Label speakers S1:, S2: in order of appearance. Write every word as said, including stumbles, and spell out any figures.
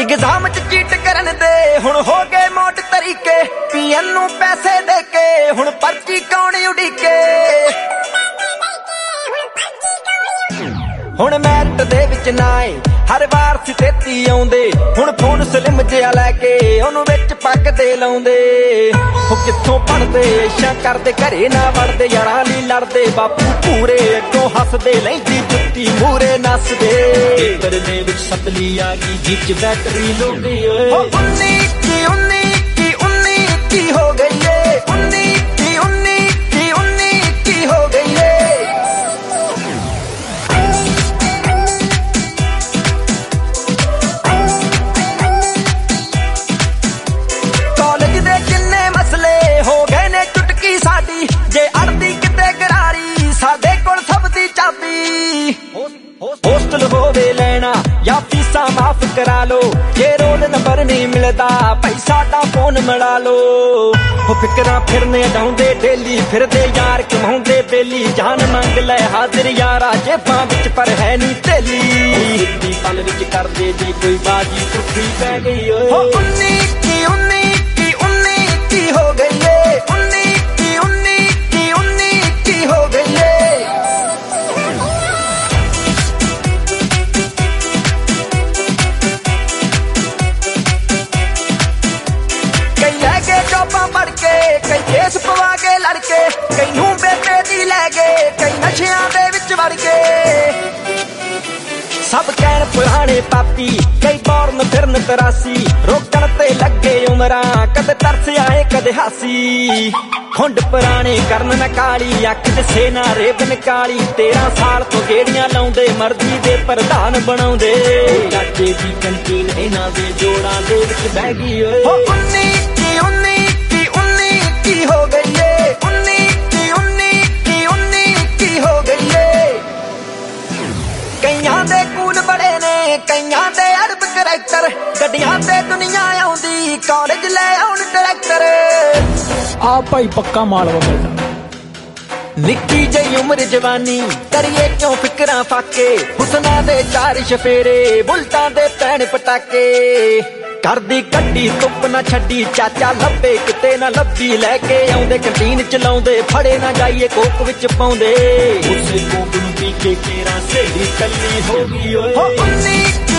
S1: Exam च cheat करन दे हुण हो गए मोट तरीके, पीएन नू पैसे दे के हुण पर्ची कौन उड़ीके। हुण मैरिट दे विच नाए हर वार सी तेती आउंदे, हुण फोन स्लिम जिहा लैके ओनू विच पग दे लाउंदे। हो कित्थों पढ़दे इशा करदे घरे ना वड़दे, यारां लई लड़दे बापू पूरे अग्गों हसदे, लैंदी जुत्ती मूरे नसदे। पेपर दे विच सतली आ गई जिच बैटरी लो गई ओए, उन्नी की उन्नी की उन्नी की हो गई है, उन्नी की उन्नी की उन्नी की हो गई है। कॉलेज दे किन्ने मसले हो गए ने चुटकी साडी, जे अड़दी किते गरारी साडे कोल सब दी चाबी। होस्टल होवे लेना या फीसा माफ करा लो, जे रोल नंबर नहीं मिलता भाई साडा फोन मिला लो। हो फिकरा फिरने जाउंदे डेली फिरदे यार कमाउंदे बेली, जान मंग लै हाजिर यारा जेबां विच पर है नी तेली। दी पल विच करदे जे कोई बाजी टुटी पै गई ओए, उन्नी की उन्नी की उन्नी की हो गई है, उन्नी की उन्नी की उन्नी की हो गई है। कई लैगे जॉबां पढ़ के, कई केस पवा के लड़के, कई नूं बेबे दी लै गए, कई नशियां दे विच वड़ गए। सब कहण पुराने पापी कई बॉर्न फिरन तरासी, रोकण ते लगे उमरां कदे तरस आए कदे हासी। खुंड पुराने करन न काली अख दसे ना रेबन काली, तेरह साल तो गेड़ियां लाउंदे मर्जी दे प्रधान बनाउंदे। चाचे दी कंटीन इन्हां दे जोड़ां दे विच बह गई ओए, उन्नी की उन्नी की उन्नी की हो गई है, उन्नी की उन्नी की उन्नी की हो गई है। कईयां दे कूल बड़े ने कईयां दे अरब करैक्टर, गड्डियां ते दुनिया आउंदी कॉलेज ले आउण डायरैक्टर।
S2: आ भाई पक्का मालवा मिलदा,
S1: निक्की जही उम्र जवानी करिए क्यों फिकरां फाके, हुसना दे चार शफेरे बुलटां दे पैण पटाके। करदी कड्डी धुप ना छड्डी चाचा लब्बे किते ना लब्बी, लैके आउंदे कंटीन चलाउंदे फड़े ना जाइए कोक विच पाउंदे। उसे कोक नूं पी के केरा सहेली कल्ली हो गई ओए, उन्नी